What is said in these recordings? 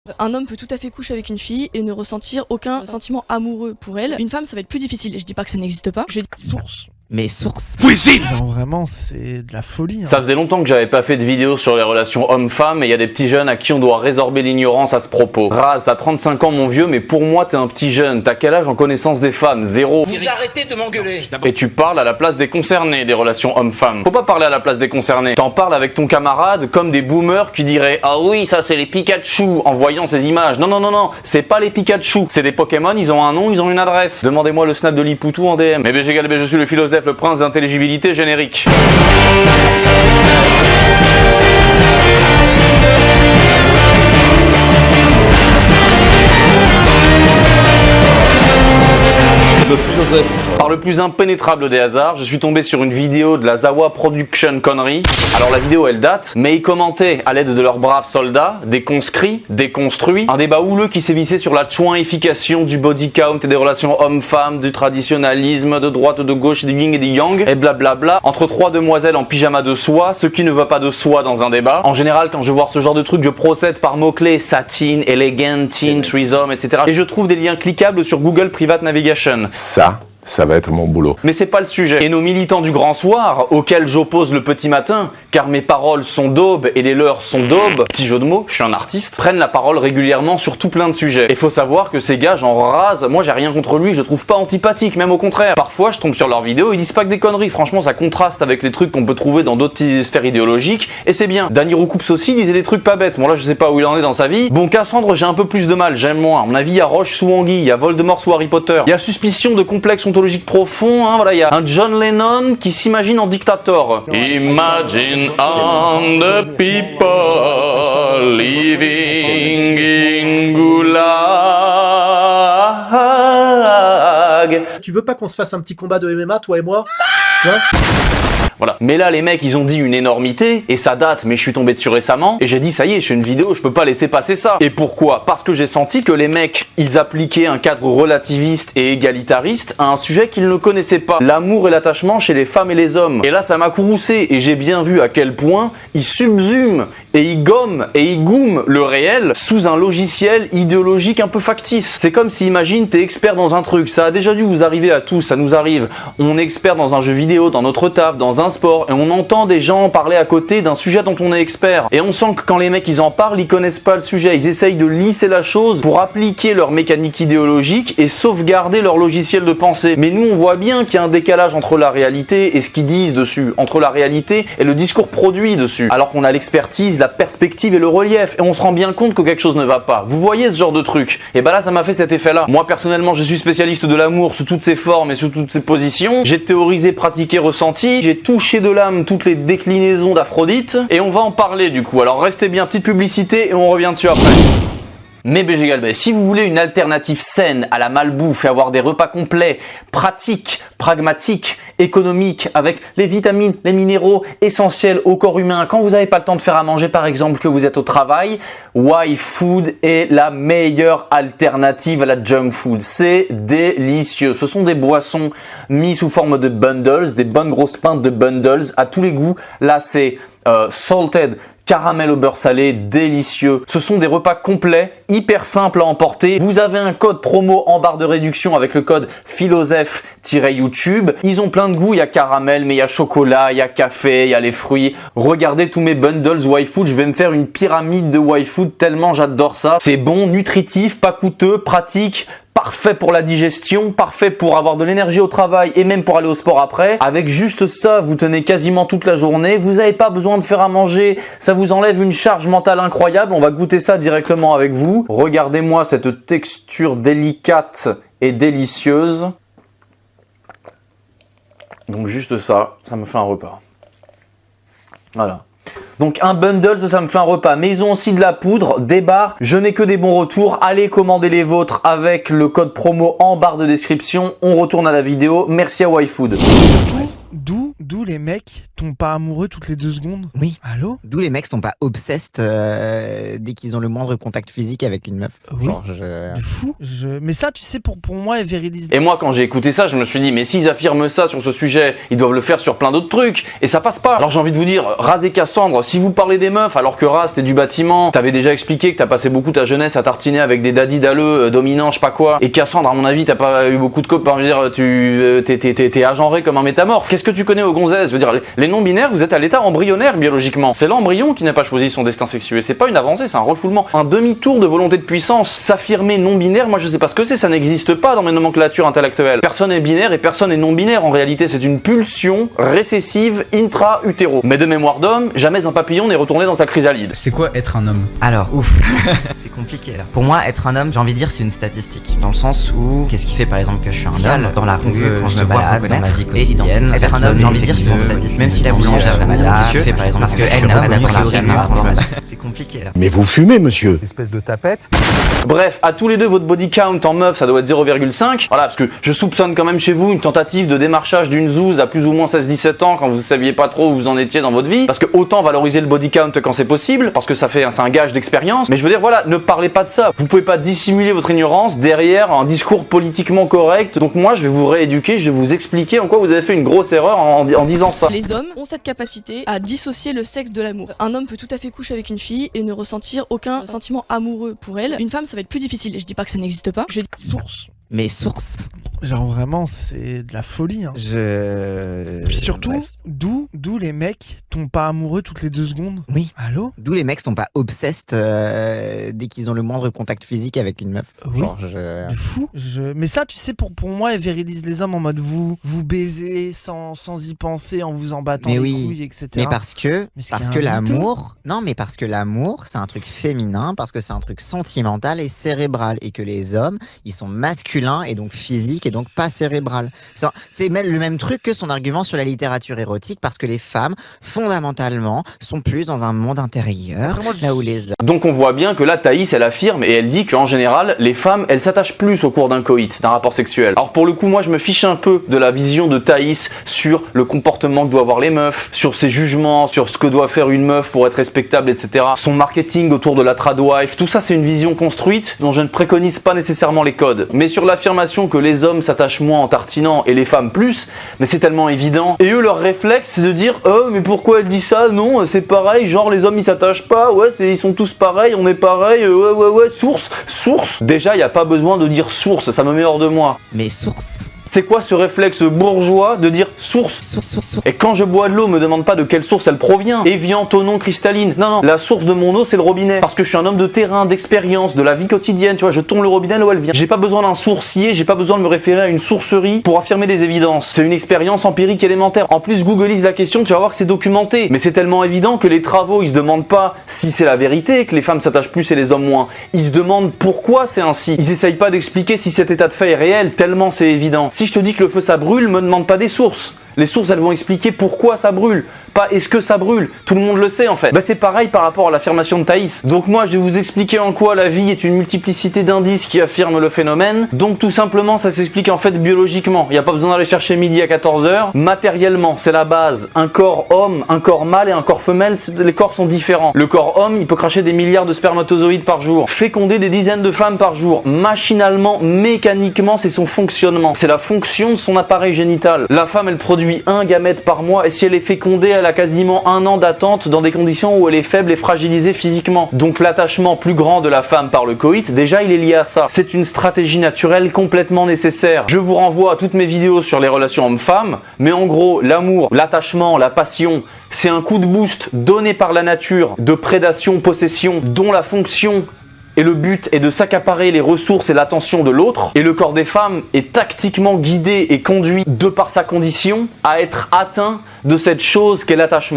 Un homme peut tout à fait coucher avec une fille et ne ressentir aucun sentiment amoureux pour elle. Une femme, ça va être plus difficile. Je dis pas que ça n'existe pas. Source. Mes sources. Cuisine. Genre vraiment, c'est de la folie. Hein. Ça faisait longtemps que j'avais pas fait de vidéo sur les relations hommes-femmes et il y a des petits jeunes à qui on doit résorber l'ignorance à ce propos. Raz, t'as 35 ans mon vieux, mais pour moi t'es un petit jeune. T'as quel âge en connaissance des femmes? Zéro. Vous arrêtez de m'engueuler. Et tu parles à la place des concernés des relations hommes-femmes. Faut pas parler à la place des concernés. T'en parles avec ton camarade comme des boomers qui diraient « Ah oui, ça c'est les Pikachu » en voyant ces images. Non, non, non, non, c'est pas les Pikachu. C'est des Pokémon, ils ont un nom, ils ont une adresse. Demandez-moi le snap de Lipoutou en DM. Mais BG Galbé, je suis le philosophe, le prince d'intelligibilité générique. Le philosophe. Par le plus impénétrable des hasards, je suis tombé sur une vidéo de la Zawa Production Connery. Alors la vidéo elle date, mais ils commentaient à l'aide de leurs braves soldats, des conscrits, des construits, un débat houleux qui sévissait sur la chouinification du body count et des relations hommes-femmes, du traditionnalisme, de droite, de gauche, du yin et du yang, et blablabla, entre trois demoiselles en pyjama de soie, ce qui ne va pas de soi dans un débat. En général, quand je vois ce genre de truc, je procède par mots-clés satin, elegant, teen, threesome, etc. Et je trouve des liens cliquables sur Google Private Navigation. Ça va être mon boulot. Mais c'est pas le sujet. Et nos militants du grand soir, auxquels j'oppose le petit matin, car mes paroles sont d'aube et les leurs sont d'aube, petit jeu de mots, je suis un artiste, prennent la parole régulièrement sur tout plein de sujets. Et faut savoir que ces gars, j'en rase, moi j'ai rien contre lui, je le trouve pas antipathique, même au contraire. Parfois je tombe sur leurs vidéos, ils disent pas que des conneries, franchement ça contraste avec les trucs qu'on peut trouver dans d'autres sphères idéologiques, et c'est bien. Danny Roucoups aussi disait des trucs pas bêtes, bon là je sais pas où il en est dans sa vie. Bon, Cassandre j'ai un peu plus de mal, j'aime moins. À mon avis il y a Roche sous Anguille, il y a Voldemort sous Harry Potter, il y a suspicion de complexe ontologique profond, hein, voilà, il y a un John Lennon qui s'imagine en dictateur. Imagine on the people living in Gulag. Tu veux pas qu'on se fasse un petit combat de MMA, toi et moi? Tu vois? Voilà. Mais là, les mecs, ils ont dit une énormité, et ça date, mais je suis tombé dessus récemment, et j'ai dit, ça y est, je fais une vidéo, je peux pas laisser passer ça. Et pourquoi? Parce que j'ai senti que les mecs, ils appliquaient un cadre relativiste et égalitariste à un sujet qu'ils ne connaissaient pas. L'amour et l'attachement chez les femmes et les hommes. Et là, ça m'a courroucé, et j'ai bien vu à quel point ils subsument, et ils gomment, et ils goument le réel sous un logiciel idéologique un peu factice. C'est comme si, imagine, t'es expert dans un truc, ça a déjà dû vous arriver à tous, ça nous arrive. On est expert dans un jeu vidéo, dans notre taf, dans un sport, et on entend des gens parler à côté d'un sujet dont on est expert. Et on sent que quand les mecs ils en parlent, ils connaissent pas le sujet, ils essayent de lisser la chose pour appliquer leur mécanique idéologique et sauvegarder leur logiciel de pensée. Mais nous on voit bien qu'il y a un décalage entre la réalité et ce qu'ils disent dessus, entre la réalité et le discours produit dessus, alors qu'on a l'expertise, la perspective et le relief, et on se rend bien compte que quelque chose ne va pas. Vous voyez ce genre de truc? Et bah là ça m'a fait cet effet là. Moi personnellement je suis spécialiste de l'amour sous toutes ses formes et sous toutes ses positions, j'ai théorisé, pratiqué, ressenti, j'ai touché de l'âme toutes les déclinaisons d'Aphrodite, et on va en parler du coup. Alors restez bien, petite publicité et on revient dessus après. Mais BG Galbé, si vous voulez une alternative saine à la malbouffe et avoir des repas complets, pratiques, pragmatiques, économiques, avec les vitamines, les minéraux essentiels au corps humain, quand vous n'avez pas le temps de faire à manger par exemple, que vous êtes au travail, Y-Food est la meilleure alternative à la junk food. C'est délicieux. Ce sont des boissons mises sous forme de bundles, des bonnes grosses pintes de bundles à tous les goûts. Là c'est salted, caramel au beurre salé, délicieux. Ce sont des repas complets, hyper simples à emporter. Vous avez un code promo en barre de réduction avec le code philosophe-youtube. Ils ont plein de goûts, il y a caramel, mais il y a chocolat, il y a café, il y a les fruits. Regardez tous mes bundles Y-Food, je vais me faire une pyramide de Y-Food tellement j'adore ça. C'est bon, nutritif, pas coûteux, pratique, parfait pour la digestion, parfait pour avoir de l'énergie au travail et même pour aller au sport après. Avec juste ça, vous tenez quasiment toute la journée. Vous n'avez pas besoin de faire à manger. Ça vous enlève une charge mentale incroyable. On va goûter ça directement avec vous. Regardez-moi cette texture délicate et délicieuse. Donc juste ça, ça me fait un repas. Voilà. Donc un bundle, ça me fait un repas. Mais ils ont aussi de la poudre, des barres. Je n'ai que des bons retours. Allez commander les vôtres avec le code promo en barre de description. On retourne à la vidéo. Merci à Y-Food. D'où les mecs tombent pas amoureux toutes les 2 secondes. Oui. Allô? D'où les mecs sont pas obsessed dès qu'ils ont le moindre contact physique avec une meuf. Oui. Genre, De fou. Mais ça, tu sais, pour moi, elle virilise. Et moi, quand j'ai écouté ça, je me suis dit, mais s'ils affirment ça sur ce sujet, ils doivent le faire sur plein d'autres trucs, et ça passe pas. Alors j'ai envie de vous dire, Raz et Cassandre, si vous parlez des meufs, alors que Raz, t'es du bâtiment, t'avais déjà expliqué que t'as passé beaucoup ta jeunesse à tartiner avec des daddy dalleux, dominants, je sais pas quoi, et Cassandre, à mon avis, t'as pas eu beaucoup de copains, je veux dire, t'es agenré comme un métamorphe. Qu'est-ce que tu connais aux gonzesses? Je veux dire, les non-binaires, vous êtes à l'état embryonnaire biologiquement. C'est l'embryon qui n'a pas choisi son destin sexuel, c'est pas une avancée, c'est un refoulement. Un demi-tour de volonté de puissance. S'affirmer non-binaire, moi je sais pas ce que c'est, ça n'existe pas dans mes nomenclatures intellectuelles. Personne n'est binaire et personne n'est non-binaire. En réalité, c'est une pulsion récessive intra-utéro. Mais de mémoire d'homme, jamais un papillon n'est retourné dans sa chrysalide. C'est quoi être un homme? Alors, ouf, c'est compliqué là. Pour moi, être un homme, j'ai envie de dire, c'est une statistique. Dans le sens où, qu'est-ce qui fait par exemple que je suis un homme dans la rue, quand je me balade, dans ma vie quotidienne. Être un homme, j'ai envie de dire, c'est une statistique. Même si la boulangère est malade, fait par exemple parce qu'elle n'a pas d'information. C'est compliqué là. Mais vous fumez, monsieur. Espèce de tapette. Bref, à tous les deux, votre body count en meuf, ça doit être 0,5. Voilà, parce que je soupçonne quand même chez vous une tentative de démarchage d'une zouze à plus ou moins 16-17 ans quand vous saviez pas trop où vous en étiez dans votre vie. Parce que autant valoriser le body count quand c'est possible, parce que c'est un gage d'expérience. Mais je veux dire, voilà, ne parlez pas de ça. Vous pouvez pas dissimuler votre ignorance derrière un discours politiquement correct. Donc moi, je vais vous rééduquer, je vais vous expliquer en quoi vous avez fait une grosse erreur en disant ça. Les hommes ont cette capacité à dissocier le sexe de l'amour. Un homme peut tout à fait coucher avec une fille et ne ressentir aucun sentiment amoureux pour elle. Une femme, ça va être plus difficile. Et je dis pas que ça n'existe pas. Source. Mes sources. Genre vraiment, c'est de la folie. Hein. Puis surtout, Bref. d'où les mecs tombent pas amoureux toutes les 2 secondes. Oui. Allô? D'où les mecs sont pas obsessed dès qu'ils ont le moindre contact physique avec une meuf. Oui. Genre, De fou. Mais ça, tu sais, pour moi, elle virilise les hommes en mode vous baisez sans y penser, en vous en battant Mais les oui. couilles, etc. Mais parce que qu'il y a un mytho. l'amour, non mais parce que l'amour c'est un truc féminin, parce que c'est un truc sentimental et cérébral, et que les hommes ils sont masculins et donc physiques et donc pas cérébral. C'est même le même truc que son argument sur la littérature érotique, parce que les femmes fondamentalement sont plus dans un monde intérieur, Après, moi, là où les hommes. Donc on voit bien que là, Thaïs, elle affirme et elle dit qu'en général, les femmes, elles s'attachent plus au cours d'un coït, d'un rapport sexuel. Alors pour le coup, moi, je me fiche un peu de la vision de Thaïs sur le comportement que doivent avoir les meufs, sur ses jugements, sur ce que doit faire une meuf pour être respectable, etc. Son marketing autour de la tradwife, tout ça, c'est une vision construite dont je ne préconise pas nécessairement les codes. Mais sur l'affirmation que les hommes s'attachent moins en tartinant et les femmes plus, mais c'est tellement évident. Et eux, leur réflexe, c'est de dire « Oh, mais pourquoi elle dit ça? Non, c'est pareil, genre les hommes, ils s'attachent pas, ouais, ils sont tous pareils, on est pareil, ouais, source. » Déjà, il n'y a pas besoin de dire source, ça me met hors de moi. Mes sources. C'est quoi ce réflexe bourgeois de dire source? Et quand je bois de l'eau, me demande pas de quelle source elle provient. Evian, non cristalline. Non, la source de mon eau, c'est le robinet. Parce que je suis un homme de terrain, d'expérience, de la vie quotidienne, tu vois, je tourne le robinet là où elle vient. J'ai pas besoin d'un sourcier, j'ai pas besoin de me référer à une sourcerie pour affirmer des évidences. C'est une expérience empirique élémentaire. En plus, googleise la question, tu vas voir que c'est documenté. Mais c'est tellement évident que les travaux, ils se demandent pas si c'est la vérité, que les femmes s'attachent plus et les hommes moins. Ils se demandent pourquoi c'est ainsi. Ils essayent pas d'expliquer si cet état de fait est réel, tellement c'est évident. Si je te dis que le feu ça brûle, me demande pas des sources. Les sources, elles vont expliquer pourquoi ça brûle, pas est-ce que ça brûle. Tout le monde le sait en fait. Bah c'est pareil par rapport à l'affirmation de Thaïs. Donc moi je vais vous expliquer en quoi la vie est une multiplicité d'indices qui affirment le phénomène. Donc tout simplement ça s'explique en fait biologiquement. Il n'y a pas besoin d'aller chercher midi à 14h. Matériellement, c'est la base. Un corps homme, un corps mâle et un corps femelle, les corps sont différents. Le corps homme, il peut cracher des milliards de spermatozoïdes par jour, féconder des dizaines de femmes par jour. Machinalement, mécaniquement, c'est son fonctionnement. C'est la fonction de son appareil génital. La femme, elle produit un gamète par mois, et si elle est fécondée, elle a quasiment 1 an d'attente dans des conditions où elle est faible et fragilisée physiquement. Donc l'attachement plus grand de la femme par le coït, déjà il est lié à ça. C'est une stratégie naturelle complètement nécessaire. Je vous renvoie à toutes mes vidéos sur les relations hommes-femmes, mais en gros, l'amour, l'attachement, la passion, c'est un coup de boost donné par la nature de prédation-possession dont la fonction et le but est de s'accaparer les ressources et l'attention de l'autre, et le corps des femmes est tactiquement guidé et conduit de par sa condition à être atteint de cette chose qu'est l'attachement.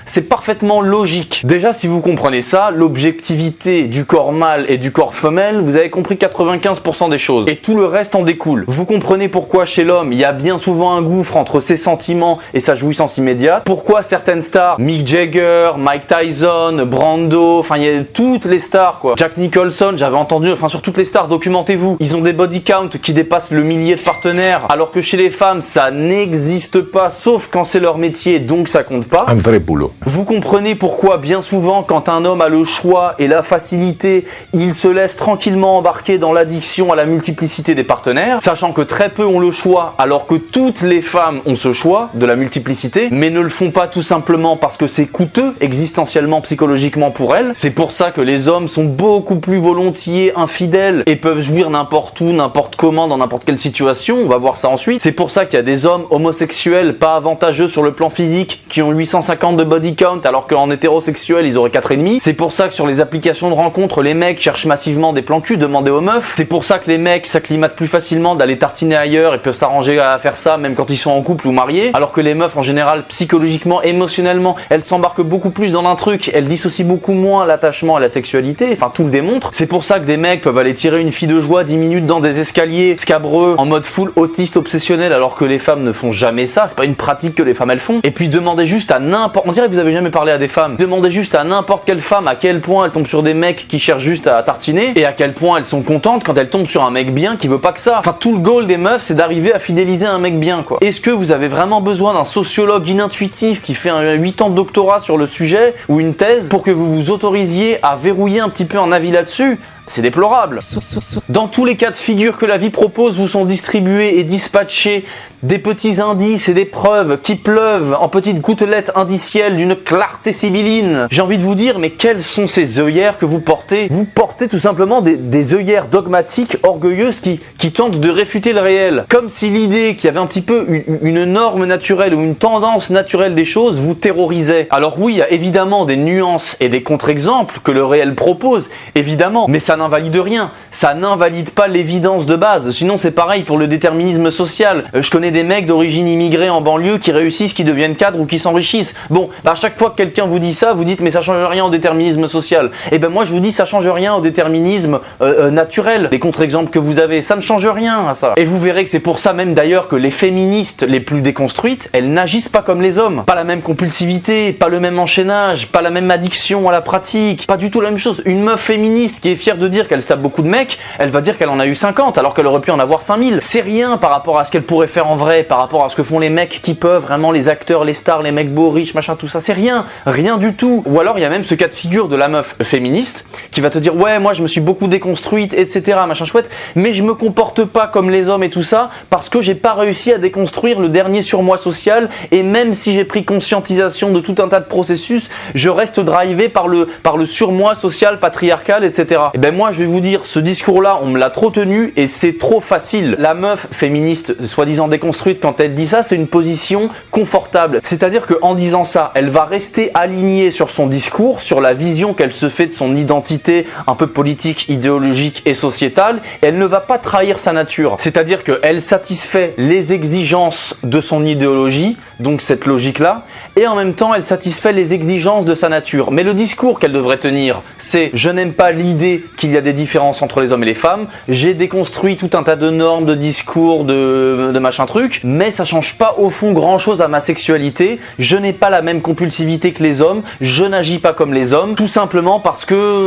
c'est parfaitement logique. Déjà, si vous comprenez ça, l'objectivité du corps mâle et du corps femelle, vous avez compris 95% des choses. Et tout le reste en découle. Vous comprenez pourquoi chez l'homme, il y a bien souvent un gouffre entre ses sentiments et sa jouissance immédiate. Pourquoi certaines stars, Mick Jagger, Mike Tyson, Brando, enfin il y a toutes les stars quoi. Jack Nicholson, j'avais entendu, enfin sur toutes les stars, documentez-vous. Ils ont des body count qui dépassent le millier de partenaires, alors que chez les femmes, ça n'existe pas, sauf quand c'est leur métier, donc ça compte pas. Un vrai boulot. Vous comprenez pourquoi bien souvent quand un homme a le choix et la facilité, il se laisse tranquillement embarquer dans l'addiction à la multiplicité des partenaires, sachant que très peu ont le choix, alors que toutes les femmes ont ce choix de la multiplicité, mais ne le font pas tout simplement parce que c'est coûteux existentiellement, psychologiquement pour elles. C'est pour ça que les hommes sont beaucoup plus volontiers infidèles et peuvent jouir n'importe où, n'importe comment, dans n'importe quelle situation. On va voir ça ensuite. C'est pour ça qu'il y a des hommes homosexuels pas avantageux sur le plan physique qui ont 850 de body count alors qu'en hétérosexuel ils auraient 4,5. C'est pour ça que sur les applications de rencontres, les mecs cherchent massivement des plans cul, demandez aux meufs. C'est pour ça que les mecs s'acclimatent plus facilement d'aller tartiner ailleurs et peuvent s'arranger à faire ça même quand ils sont en couple ou mariés, alors que les meufs en général, psychologiquement, émotionnellement, elles s'embarquent beaucoup plus dans un truc, elles dissocient beaucoup moins l'attachement à la sexualité, enfin tout le démontre. C'est pour ça que des mecs peuvent aller tirer une fille de joie 10 minutes dans des escaliers scabreux en mode full autiste obsessionnel, alors que les femmes ne font jamais ça, c'est pas une pratique que les femmes elles font. Et puis demandez juste à n'importe, on dirait que vous avez jamais parlé à des femmes, demandez juste à n'importe quelle femme à quel point elle tombe sur des mecs qui cherchent juste à tartiner et à quel point elles sont contentes quand elles tombent sur un mec bien qui veut pas que ça. Enfin tout le goal des meufs c'est d'arriver à fidéliser un mec bien quoi. Est-ce que vous avez vraiment besoin d'un sociologue inintuitif qui fait un 8 ans de doctorat sur le sujet ou une thèse pour que vous vous autorisiez à verrouiller un petit peu un avis là-dessus? C'est déplorable. Dans tous les cas de figure que la vie propose, vous sont distribués et dispatchés des petits indices et des preuves qui pleuvent en petites gouttelettes indicielles d'une clarté sibylline. J'ai envie de vous dire, mais quelles sont ces œillères que vous portez? Vous portez tout simplement des œillères dogmatiques, orgueilleuses qui tentent de réfuter le réel. Comme si l'idée qu'il y avait un petit peu une norme naturelle ou une tendance naturelle des choses vous terrorisait. Alors oui, il y a évidemment des nuances et des contre-exemples que le réel propose, évidemment, mais ça n'invalide rien. Ça n'invalide pas l'évidence de base. Sinon, c'est pareil pour le déterminisme social. Je connais des mecs d'origine immigrée en banlieue qui réussissent, qui deviennent cadres ou qui s'enrichissent. Bon, à chaque fois que quelqu'un vous dit ça, vous dites mais ça change rien au déterminisme social. Et ben moi je vous dis ça change rien au déterminisme naturel. Les contre-exemples que vous avez, ça ne change rien à ça. Et vous verrez que c'est pour ça même d'ailleurs que les féministes les plus déconstruites, elles n'agissent pas comme les hommes. Pas la même compulsivité, pas le même enchaînage, pas la même addiction à la pratique, pas du tout la même chose. Une meuf féministe qui est fière de dire qu'elle se tape beaucoup de mecs, elle va dire qu'elle en a eu 50 alors qu'elle aurait pu en avoir 5000. C'est rien par rapport à ce qu'elle pourrait faire en vrai, par rapport à ce que font les mecs qui peuvent, vraiment les acteurs, les stars, les mecs beaux, riches, machin, tout ça, c'est rien, rien du tout. Ou alors il y a même ce cas de figure de la meuf féministe qui va te dire ouais moi je me suis beaucoup déconstruite, etc. machin chouette, mais je me comporte pas comme les hommes et tout ça parce que j'ai pas réussi à déconstruire le dernier surmoi social et même si j'ai pris conscientisation de tout un tas de processus, je reste drivé par le surmoi social, patriarcal, etc. Et ben moi je vais vous dire, ce discours-là, on me l'a trop tenu et c'est trop facile. La meuf féministe, soi-disant déconstruite, quand elle dit ça, c'est une position confortable. C'est-à-dire qu'en disant ça, elle va rester alignée sur son discours, sur la vision qu'elle se fait de son identité un peu politique, idéologique et sociétale, et elle ne va pas trahir sa nature. C'est-à-dire qu'elle satisfait les exigences de son idéologie, donc cette logique-là, et en même temps, elle satisfait les exigences de sa nature. Mais le discours qu'elle devrait tenir, c'est « je n'aime pas l'idée qu'il y a des différences entre les hommes et les femmes, j'ai déconstruit tout un tas de normes, de discours, de machin truc, mais ça change pas au fond grand-chose à ma sexualité, je n'ai pas la même compulsivité que les hommes, je n'agis pas comme les hommes, tout simplement parce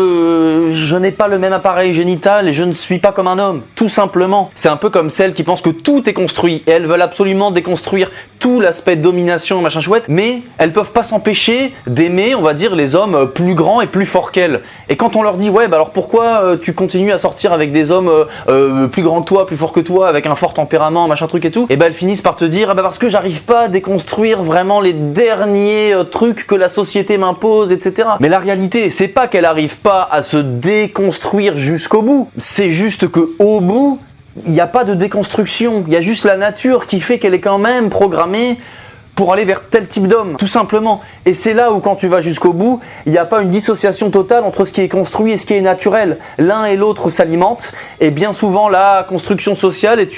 que je n'ai pas le même appareil génital et je ne suis pas comme un homme, tout simplement. C'est un peu comme celles qui pensent que tout est construit et elles veulent absolument déconstruire tout l'aspect domination, machin chouette, mais elles peuvent pas s'empêcher d'aimer, on va dire, les hommes plus grands et plus forts qu'elles. Et quand on leur dit ouais bah alors pourquoi tu continues à sortir avec des hommes plus grands que toi, plus forts que toi, avec un fort tempérament, machin truc et tout, et ben elles finissent par te dire ah bah parce que j'arrive pas à déconstruire vraiment les derniers trucs que la société m'impose, etc. Mais la réalité, c'est pas qu'elle arrive pas à se déconstruire jusqu'au bout, c'est juste que au bout, il n'y a pas de déconstruction, il y a juste la nature qui fait qu'elle est quand même programmée pour aller vers tel type d'homme, tout simplement. Et c'est là où quand tu vas jusqu'au bout, il n'y a pas une dissociation totale entre ce qui est construit et ce qui est naturel. L'un et l'autre s'alimentent et bien souvent la construction sociale est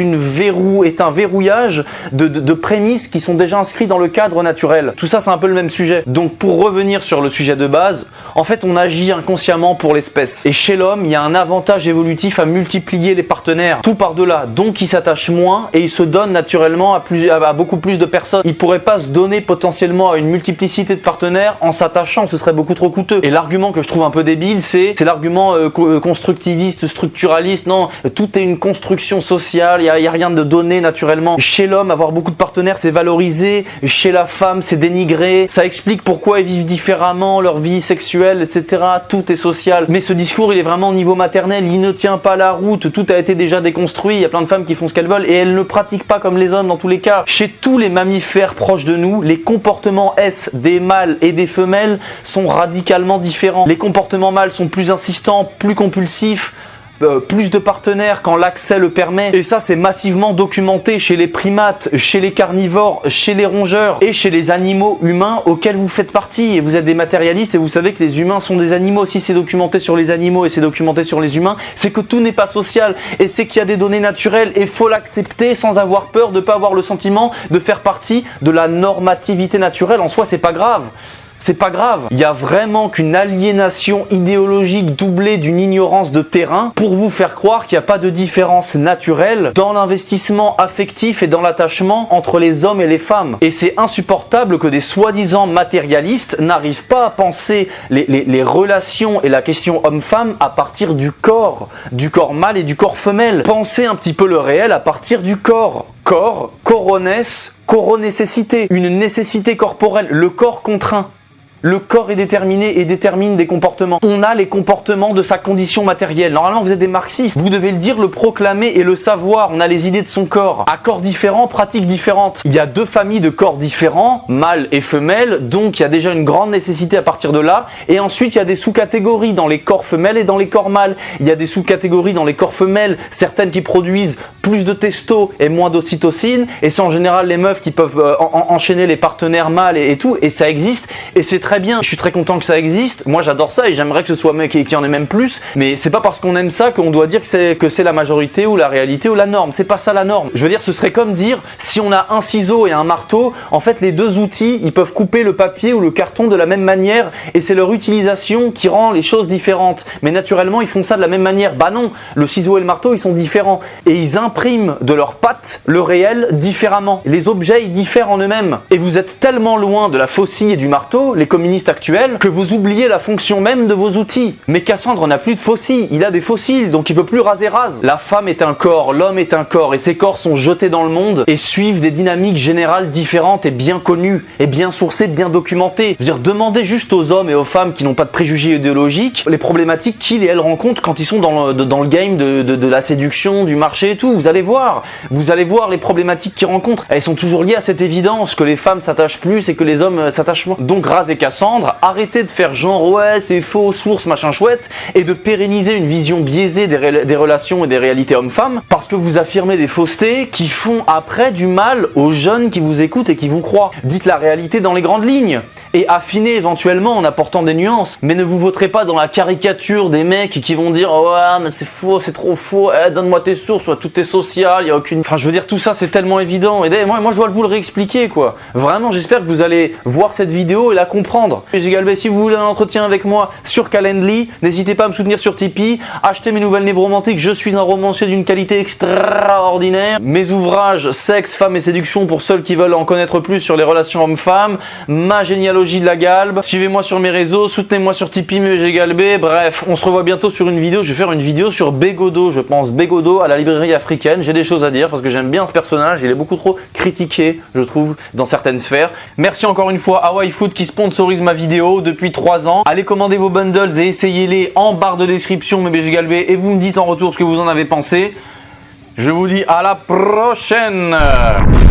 un verrouillage de prémices qui sont déjà inscrits dans le cadre naturel. Tout ça c'est un peu le même sujet. Donc pour revenir sur le sujet de base, en fait on agit inconsciemment pour l'espèce. Et chez l'homme, il y a un avantage évolutif à multiplier les partenaires, tout par-delà. Donc il s'attache moins et il se donne naturellement à beaucoup plus de personnes. Il pourrait pas se donner potentiellement à une multiplicité de partenaires en s'attachant, ce serait beaucoup trop coûteux. Et l'argument que je trouve un peu débile, c'est l'argument constructiviste, structuraliste. Non, tout est une construction sociale, il y a rien de donné naturellement. Chez l'homme, avoir beaucoup de partenaires, c'est valorisé. Chez la femme, c'est dénigré. Ça explique pourquoi ils vivent différemment, leur vie sexuelle, etc. Tout est social. Mais ce discours, il est vraiment au niveau maternel. Il ne tient pas la route. Tout a été déjà déconstruit. Il y a plein de femmes qui font ce qu'elles veulent et elles ne pratiquent pas comme les hommes dans tous les cas. Chez tous les mammifères proches de nous, les comportements S des mâles et des femelles sont radicalement différents. Les comportements mâles sont plus insistants, plus compulsifs, plus de partenaires quand l'accès le permet. Et ça c'est massivement documenté chez les primates, chez les carnivores, chez les rongeurs et chez les animaux humains auxquels vous faites partie. Et vous êtes des matérialistes et vous savez que les humains sont des animaux. Si c'est documenté sur les animaux et c'est documenté sur les humains, c'est que tout n'est pas social et c'est qu'il y a des données naturelles et faut l'accepter sans avoir peur de pas avoir le sentiment de faire partie de la normativité naturelle. En soi c'est pas grave. C'est pas grave. Il y a vraiment qu'une aliénation idéologique doublée d'une ignorance de terrain pour vous faire croire qu'il n'y a pas de différence naturelle dans l'investissement affectif et dans l'attachement entre les hommes et les femmes. Et c'est insupportable que des soi-disant matérialistes n'arrivent pas à penser les relations et la question homme-femme à partir du corps mâle et du corps femelle. Pensez un petit peu le réel à partir du corps. Corps, coronesse, coronécessité, une nécessité corporelle, le corps contraint. Le corps est déterminé et détermine des comportements. On a les comportements de sa condition matérielle. Normalement, vous êtes des marxistes. Vous devez le dire, le proclamer et le savoir. On a les idées de son corps. À corps différents, pratiques différentes. Il y a deux familles de corps différents, mâles et femelles. Donc, il y a déjà une grande nécessité à partir de là. Et ensuite, il y a des sous-catégories dans les corps femelles et dans les corps mâles. Il y a des sous-catégories dans les corps femelles. Certaines qui produisent plus de testo et moins d'ocytocine. Et c'est en général les meufs qui peuvent enchaîner les partenaires mâles et tout. Et ça existe. Et c'est très bien, je suis très content que ça existe. Moi j'adore ça et j'aimerais que ce soit mec et qu'il y en ait même plus. Mais c'est pas parce qu'on aime ça qu'on doit dire que c'est la majorité ou la réalité ou la norme. C'est pas ça la norme. Je veux dire, ce serait comme dire si on a un ciseau et un marteau, en fait les deux outils ils peuvent couper le papier ou le carton de la même manière et c'est leur utilisation qui rend les choses différentes. Mais naturellement ils font ça de la même manière. Bah non, le ciseau et le marteau ils sont différents et ils impriment de leurs pattes le réel différemment. Les objets ils diffèrent en eux-mêmes. Et vous êtes tellement loin de la faucille et du marteau, les communistes actuels, que vous oubliez la fonction même de vos outils. Mais Cassandre n'a plus de faucilles, il a des fossiles, donc il peut plus raser rase. La femme est un corps, l'homme est un corps, et ces corps sont jetés dans le monde et suivent des dynamiques générales différentes et bien connues, et bien sourcées, bien documentées. Je veux dire, demandez juste aux hommes et aux femmes qui n'ont pas de préjugés idéologiques les problématiques qu'ils et elles rencontrent quand ils sont dans le game de la séduction, du marché et tout. Vous allez voir les problématiques qu'ils rencontrent. Elles sont toujours liées à cette évidence que les femmes s'attachent plus et que les hommes s'attachent moins. Donc raser Cassandre, arrêtez de faire genre ouais c'est faux, source, machin chouette, et de pérenniser une vision biaisée des relations et des réalités hommes-femmes, parce que vous affirmez des faussetés qui font après du mal aux jeunes qui vous écoutent et qui vous croient. Dites la réalité dans les grandes lignes, et affinez éventuellement en apportant des nuances, mais ne vous vautrez pas dans la caricature des mecs qui vont dire oh, ouais mais c'est faux, c'est trop faux, donne-moi tes sources, tout est social, y a aucune... Enfin je veux dire tout ça c'est tellement évident, et moi je dois vous le réexpliquer quoi. Vraiment j'espère que vous allez voir cette vidéo et la comprendre. BG Galbé, si vous voulez un entretien avec moi sur Calendly, n'hésitez pas à me soutenir sur Tipeee, achetez mes nouvelles névromantiques, je suis un romancier d'une qualité extraordinaire. Mes ouvrages sexe, femme et séduction pour ceux qui veulent en connaître plus sur les relations hommes-femmes, ma généalogie de la galbe, suivez-moi sur mes réseaux, soutenez-moi sur Tipeee, BG Galbé, bref, on se revoit bientôt sur une vidéo, je vais faire une vidéo sur Bégodeau, je pense Bégodeau à la librairie africaine, j'ai des choses à dire parce que j'aime bien ce personnage, il est beaucoup trop critiqué, je trouve, dans certaines sphères. Merci encore une fois à Hawaii Food qui sponsorise ma vidéo depuis 3 ans. Allez commander vos bundles et essayez-les en barre de description, mes BG Galbé, et vous me dites en retour ce que vous en avez pensé. Je vous dis à la prochaine.